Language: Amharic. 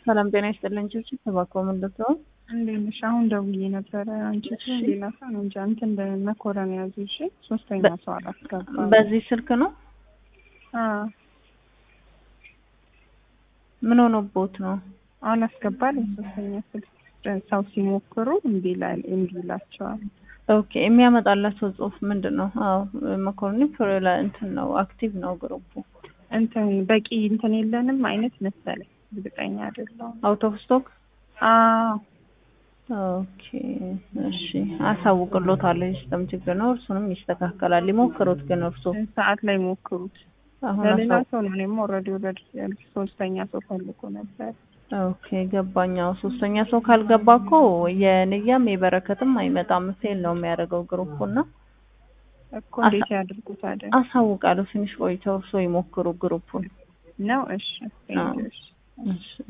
ሰላም ጤና ይስጥልኝ። ጭብጭ ተባኮ ምንድነው ነው? እንዴት አሁን ደውዬ ነበረ አንቺ ሌላ ሰው ነው እንጂ አንተ እንደ መኮረን ያዙሽ ሶስተኛ ሰው አላስገባም። በዚህ ስልክ ነው? ምን ሆኖቦት ነው? አላስገባል ሶስተኛ ስልክ ሰው ሲሞክሩ እምቢ ይላቸዋል። ኦኬ የሚያመጣላቸው ጽሁፍ ምንድነው? አዎ መኮረኒ ፕሮላ እንትን ነው አክቲቭ ነው ግሩፑ እንትን በቂ እንትን የለንም አይነት መሰለኝ እርግጠኛ አይደለሁም። አውት ኦፍ ስቶክ ኦኬ እሺ አሳውቅሎታለሁ። ሲስተም ችግር ነው እርሱንም ይስተካከላል። ይሞክሩት ግን እርሱ ሰዓት ላይ ሞክሩት። ለሌላ ሰው ነው እኔም ኦልሬዲ ሶስተኛ ሰው ፈልጎ ነበር። ኦኬ ገባኛው። ሶስተኛ ሰው ካልገባ እኮ የንያም የበረከትም አይመጣም ፌል ነው የሚያደርገው ግሩፑና እኮ እንዴት ያድርጉት አይደል? አሳውቃለሁ። ትንሽ ቆይተው እርሱ ይሞክሩ ግሩፑን ነው። እሺ